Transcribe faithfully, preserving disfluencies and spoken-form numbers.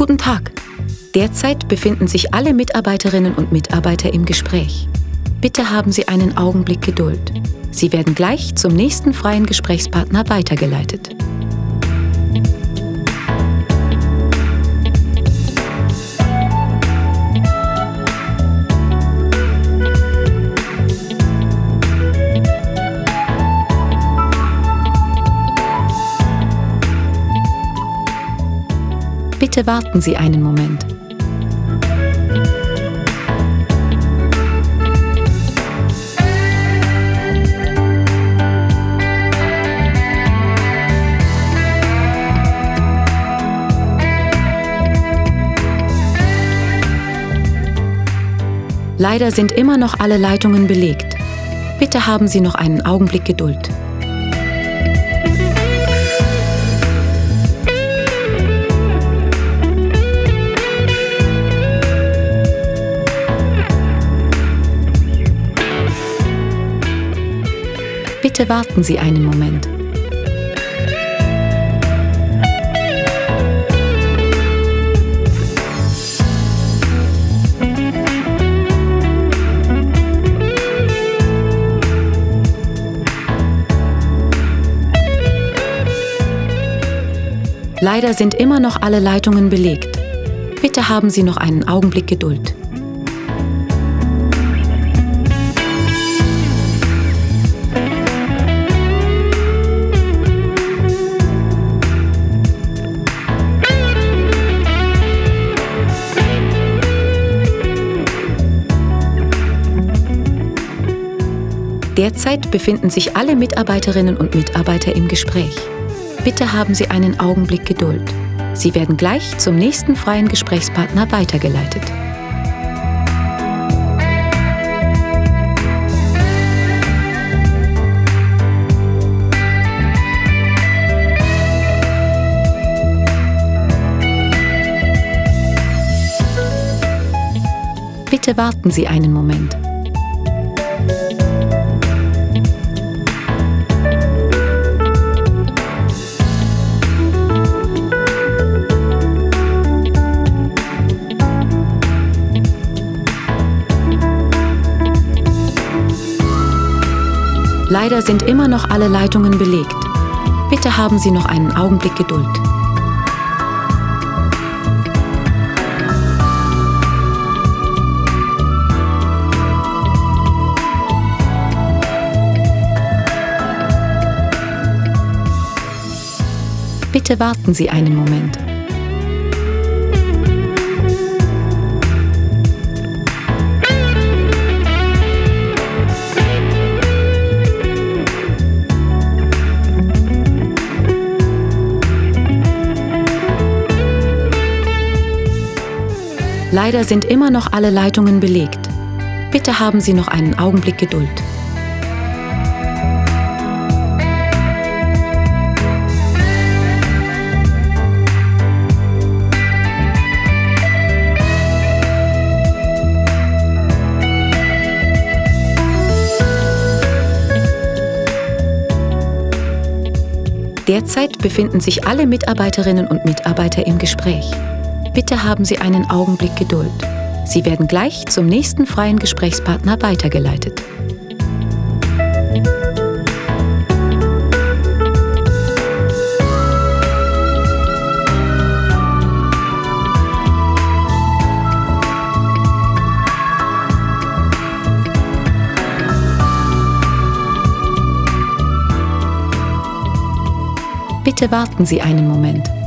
Guten Tag. Derzeit befinden sich alle Mitarbeiterinnen und Mitarbeiter im Gespräch. Bitte haben Sie einen Augenblick Geduld. Sie werden gleich zum nächsten freien Gesprächspartner weitergeleitet. Bitte warten Sie einen Moment. Leider sind immer noch alle Leitungen belegt. Bitte haben Sie noch einen Augenblick Geduld. Bitte warten Sie einen Moment. Leider sind immer noch alle Leitungen belegt. Bitte haben Sie noch einen Augenblick Geduld. Derzeit befinden sich alle Mitarbeiterinnen und Mitarbeiter im Gespräch. Bitte haben Sie einen Augenblick Geduld. Sie werden gleich zum nächsten freien Gesprächspartner weitergeleitet. Bitte warten Sie einen Moment. Leider sind immer noch alle Leitungen belegt. Bitte haben Sie noch einen Augenblick Geduld. Bitte warten Sie einen Moment. Leider sind immer noch alle Leitungen belegt. Bitte haben Sie noch einen Augenblick Geduld. Derzeit befinden sich alle Mitarbeiterinnen und Mitarbeiter im Gespräch. Bitte haben Sie einen Augenblick Geduld. Sie werden gleich zum nächsten freien Gesprächspartner weitergeleitet. Bitte warten Sie einen Moment.